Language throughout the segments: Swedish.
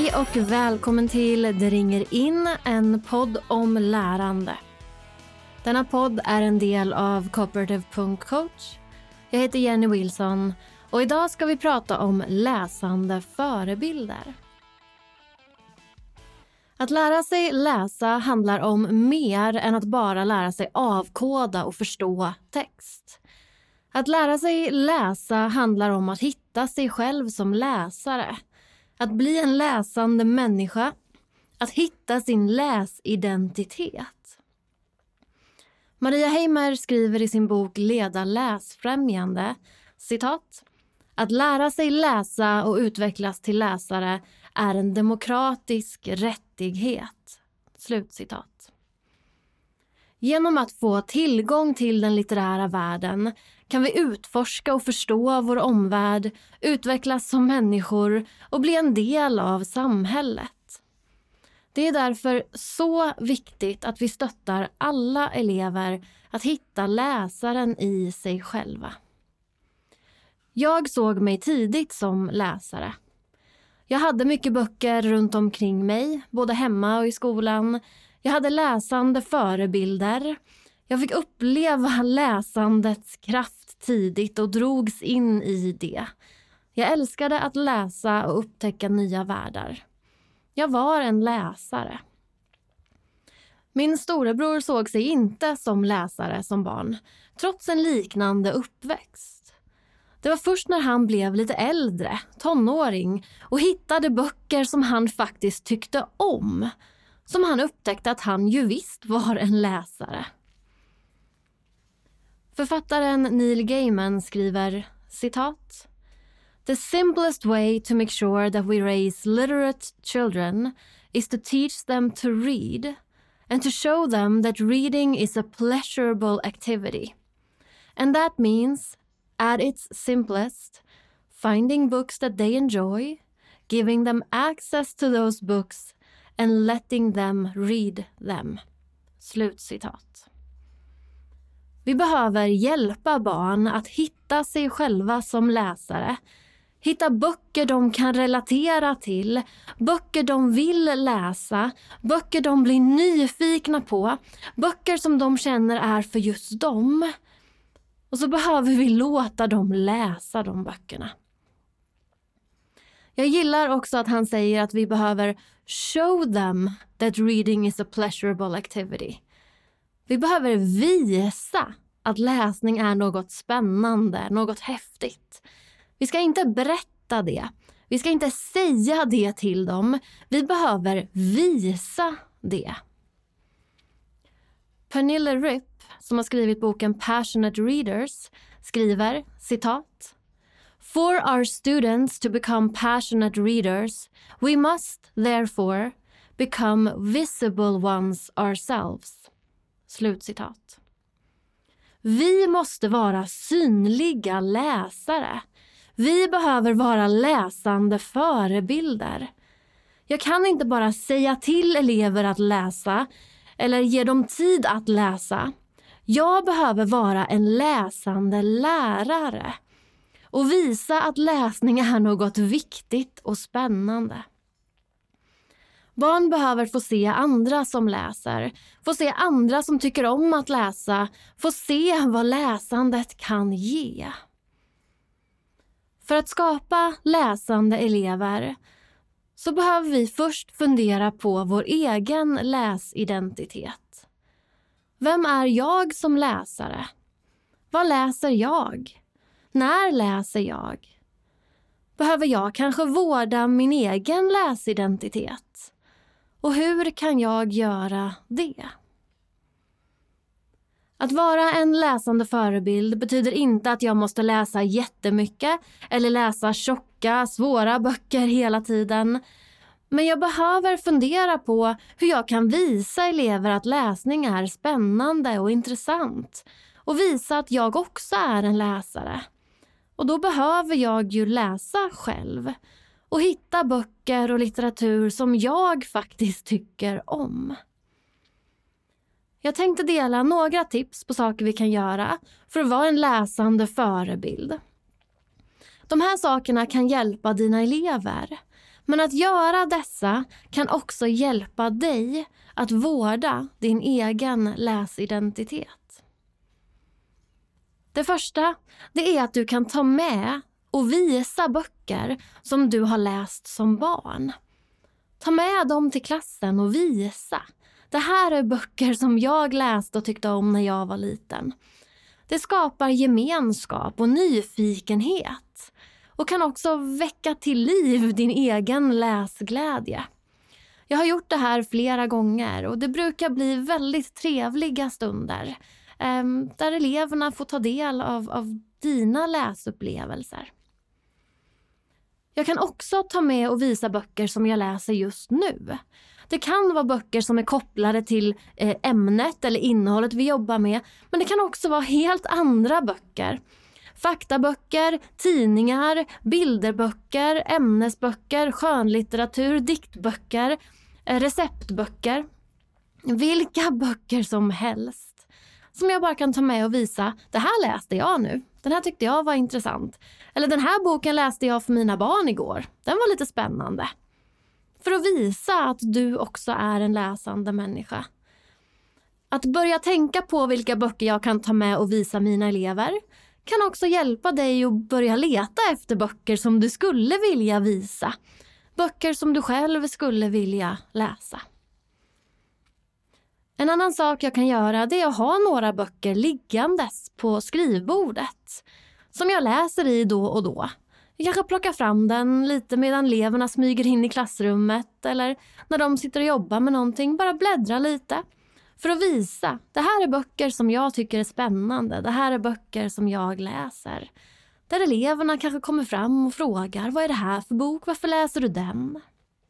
Hej och välkommen till Det ringer in, en podd om lärande. Denna podd är en del av Cooperative.coach. Jag heter Jenny Wilson och idag ska vi prata om läsande förebilder. Att lära sig läsa handlar om mer än att bara lära sig avkoda och förstå text. Att lära sig läsa handlar om att hitta sig själv som läsare. Att bli en läsande människa. Att hitta sin läsidentitet. Maria Heimer skriver i sin bok Leda läsfrämjande, citat: att lära sig läsa och utvecklas till läsare är en demokratisk rättighet. Slutcitat. Genom att få tillgång till den litterära världen kan vi utforska och förstå vår omvärld, utvecklas som människor och bli en del av samhället. Det är därför så viktigt att vi stöttar alla elever att hitta läsaren i sig själva. Jag såg mig tidigt som läsare. Jag hade mycket böcker runt omkring mig, både hemma och i skolan. Jag hade läsande förebilder. Jag fick uppleva läsandets kraft tidigt och drogs in i det. Jag älskade att läsa och upptäcka nya världar. Jag var en läsare. Min storebror såg sig inte som läsare som barn, trots en liknande uppväxt. Det var först när han blev lite äldre, tonåring, och hittade böcker som han faktiskt tyckte om, som han upptäckte att han ju visst var en läsare. Författaren Neil Gaiman skriver, citat: "The simplest way to make sure that we raise literate children is to teach them to read and to show them that reading is a pleasurable activity. And that means, at its simplest, finding books that they enjoy, giving them access to those books and letting them read them." Slutcitat. Vi behöver hjälpa barn att hitta sig själva som läsare. Hitta böcker de kan relatera till, böcker de vill läsa, böcker de blir nyfikna på, böcker som de känner är för just dem. Och så behöver vi låta dem läsa de böckerna. Jag gillar också att han säger att vi behöver show them that reading is a pleasurable activity. Vi behöver visa att läsning är något spännande, något häftigt. Vi ska inte berätta det. Vi ska inte säga det till dem. Vi behöver visa det. Pernille Ripp, som har skrivit boken Passionate Readers, skriver, citat: "For our students to become passionate readers, we must therefore become visible ones ourselves." Slutcitat. Vi måste vara synliga läsare. Vi behöver vara läsande förebilder. Jag kan inte bara säga till elever att läsa eller ge dem tid att läsa. Jag behöver vara en läsande lärare och visa att läsning är något viktigt och spännande. Barn behöver få se andra som läser, få se andra som tycker om att läsa, få se vad läsandet kan ge. För att skapa läsande elever så behöver vi först fundera på vår egen läsidentitet. Vem är jag som läsare? Vad läser jag? När läser jag? Behöver jag kanske vårda min egen läsidentitet? Och hur kan jag göra det? Att vara en läsande förebild betyder inte att jag måste läsa jättemycket eller läsa tjocka, svåra böcker hela tiden. Men jag behöver fundera på hur jag kan visa elever att läsning är spännande och intressant. Och visa att jag också är en läsare. Och då behöver jag ju läsa själv. Och hitta böcker och litteratur som jag faktiskt tycker om. Jag tänkte dela några tips på saker vi kan göra för att vara en läsande förebild. De här sakerna kan hjälpa dina elever. Men att göra dessa kan också hjälpa dig att vårda din egen läsidentitet. Det första, det är att du kan ta med och visa böcker som du har läst som barn. Ta med dem till klassen och visa. Det här är böcker som jag läste och tyckte om när jag var liten. Det skapar gemenskap och nyfikenhet och kan också väcka till liv din egen läsglädje. Jag har gjort det här flera gånger och det brukar bli väldigt trevliga stunder där eleverna får ta del av dina läsupplevelser. Jag kan också ta med och visa böcker som jag läser just nu. Det kan vara böcker som är kopplade till ämnet eller innehållet vi jobbar med, men det kan också vara helt andra böcker. Faktaböcker, tidningar, bilderböcker, ämnesböcker, skönlitteratur, diktböcker, receptböcker. Vilka böcker som helst. Som jag bara kan ta med och visa, det här läste jag nu. Den här tyckte jag var intressant. Eller den här boken läste jag för mina barn igår. Den var lite spännande. För att visa att du också är en läsande människa. Att börja tänka på vilka böcker jag kan ta med och visa mina elever kan också hjälpa dig att börja leta efter böcker som du skulle vilja visa. Böcker som du själv skulle vilja läsa. En annan sak jag kan göra, det är att ha några böcker liggandes på skrivbordet som jag läser i då och då. Jag kanske plockar fram den lite medan eleverna smyger in i klassrummet eller när de sitter och jobbar med någonting, bara bläddra lite för att visa. Det här är böcker som jag tycker är spännande, det här är böcker som jag läser. Där eleverna kanske kommer fram och frågar, vad är det här för bok, varför läser du den?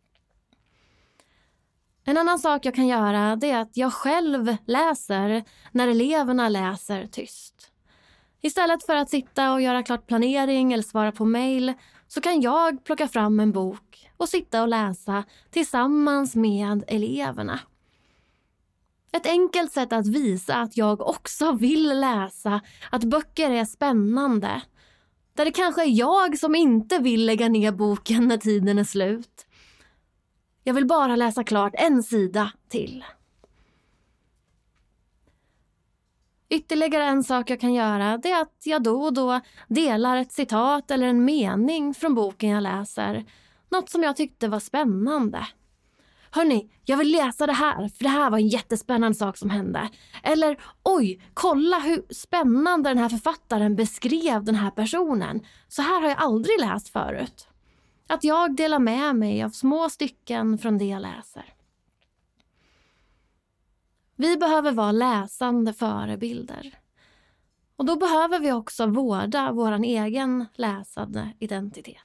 En annan sak jag kan göra, det är att jag själv läser när eleverna läser tyst. Istället för att sitta och göra klart planering eller svara på mejl så kan jag plocka fram en bok och sitta och läsa tillsammans med eleverna. Ett enkelt sätt att visa att jag också vill läsa, att böcker är spännande. Där det kanske är jag som inte vill lägga ner boken när tiden är slut. Jag vill bara läsa klart en sida till. Ytterligare en sak jag kan göra, det är att jag då och då delar ett citat eller en mening från boken jag läser. Något som jag tyckte var spännande. Hörrni, jag vill läsa det här för det här var en jättespännande sak som hände. Eller, oj, kolla hur spännande den här författaren beskrev den här personen. Så här har jag aldrig läst förut. Att jag delar med mig av små stycken från det jag läser. Vi behöver vara läsande förebilder. Och då behöver vi också vårda vår egen läsande identitet.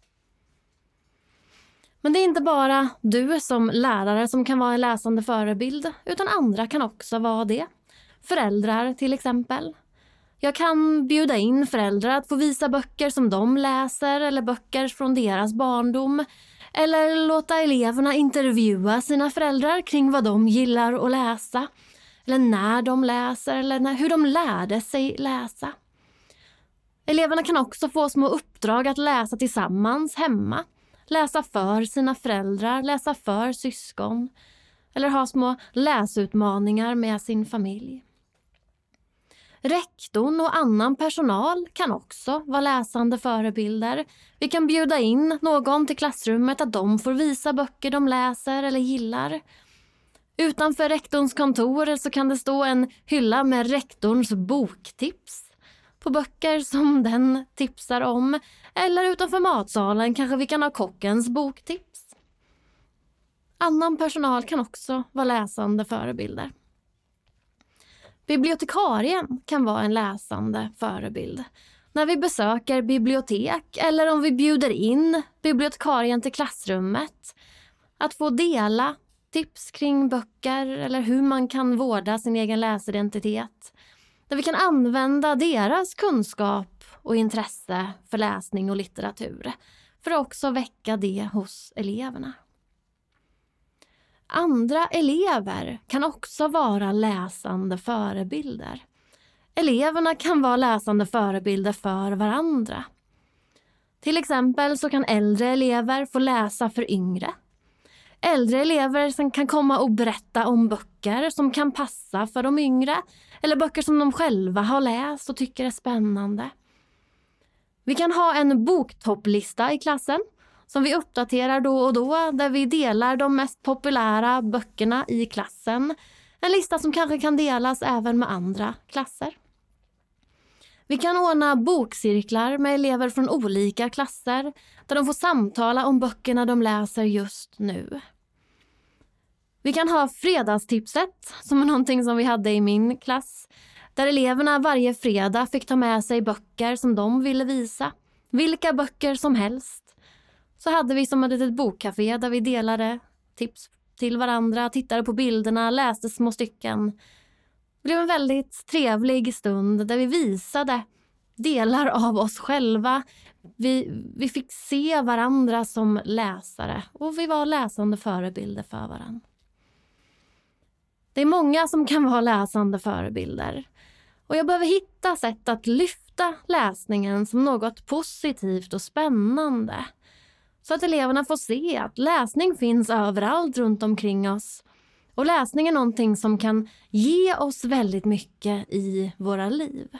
Men det är inte bara du som lärare som kan vara en läsande förebild, utan andra kan också vara det. Föräldrar till exempel. Jag kan bjuda in föräldrar att få visa böcker som de läser eller böcker från deras barndom. Eller låta eleverna intervjua sina föräldrar kring vad de gillar att läsa. Eller när de läser eller hur de lärde sig läsa. Eleverna kan också få små uppdrag att läsa tillsammans hemma. Läsa för sina föräldrar, läsa för syskon. Eller ha små läsutmaningar med sin familj. Rektorn och annan personal kan också vara läsande förebilder. Vi kan bjuda in någon till klassrummet att de får visa böcker de läser eller gillar. Utanför rektorns kontor så kan det stå en hylla med rektorns boktips på böcker som den tipsar om. Eller utanför matsalen kanske vi kan ha kockens boktips. Annan personal kan också vara läsande förebilder. Bibliotekarien kan vara en läsande förebild. När vi besöker bibliotek eller om vi bjuder in bibliotekarien till klassrummet. Att få dela tips kring böcker eller hur man kan vårda sin egen läsidentitet. Där vi kan använda deras kunskap och intresse för läsning och litteratur. För att också väcka det hos eleverna. Andra elever kan också vara läsande förebilder. Eleverna kan vara läsande förebilder för varandra. Till exempel så kan äldre elever få läsa för yngre. Äldre elever som kan komma och berätta om böcker som kan passa för de yngre eller böcker som de själva har läst och tycker är spännande. Vi kan ha en boktopplista i klassen som vi uppdaterar då och då, där vi delar de mest populära böckerna i klassen. En lista som kanske kan delas även med andra klasser. Vi kan ordna bokcirklar med elever från olika klasser där de får samtala om böckerna de läser just nu. Vi kan ha fredagstipset, som är någonting som vi hade i min klass, där eleverna varje fredag fick ta med sig böcker som de ville visa. Vilka böcker som helst. Så hade vi som ett litet bokcafé där vi delade tips till varandra, tittade på bilderna, läste små stycken. Det blev en väldigt trevlig stund där vi visade delar av oss själva. Vi fick se varandra som läsare och vi var läsande förebilder för varandra. Det är många som kan vara läsande förebilder. Och jag behöver hitta sätt att lyfta läsningen som något positivt och spännande. Så att eleverna får se att läsning finns överallt runt omkring oss. Och läsning är någonting som kan ge oss väldigt mycket i våra liv.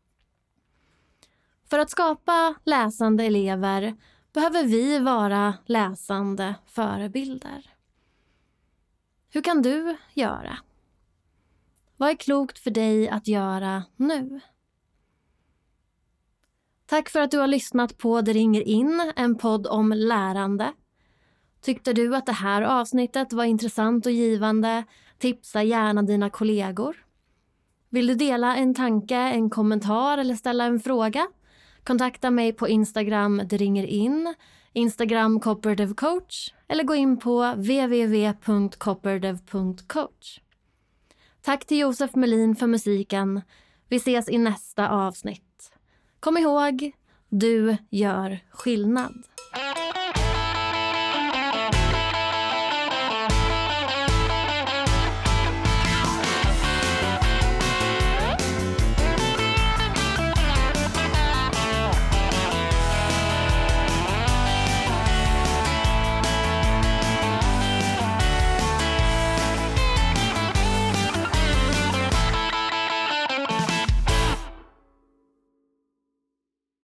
För att skapa läsande elever behöver vi vara läsande förebilder. Hur kan du göra? Vad är klokt för dig att göra nu? Tack för att du har lyssnat på Det ringer in, en podd om lärande. Tyckte du att det här avsnittet var intressant och givande? Tipsa gärna dina kollegor. Vill du dela en tanke, en kommentar eller ställa en fråga? Kontakta mig på Instagram Det ringer in, Instagram Cooperative Coach eller gå in på www.cooperative.coach. Tack till Josef Melin för musiken. Vi ses i nästa avsnitt. Kom ihåg, du gör skillnad.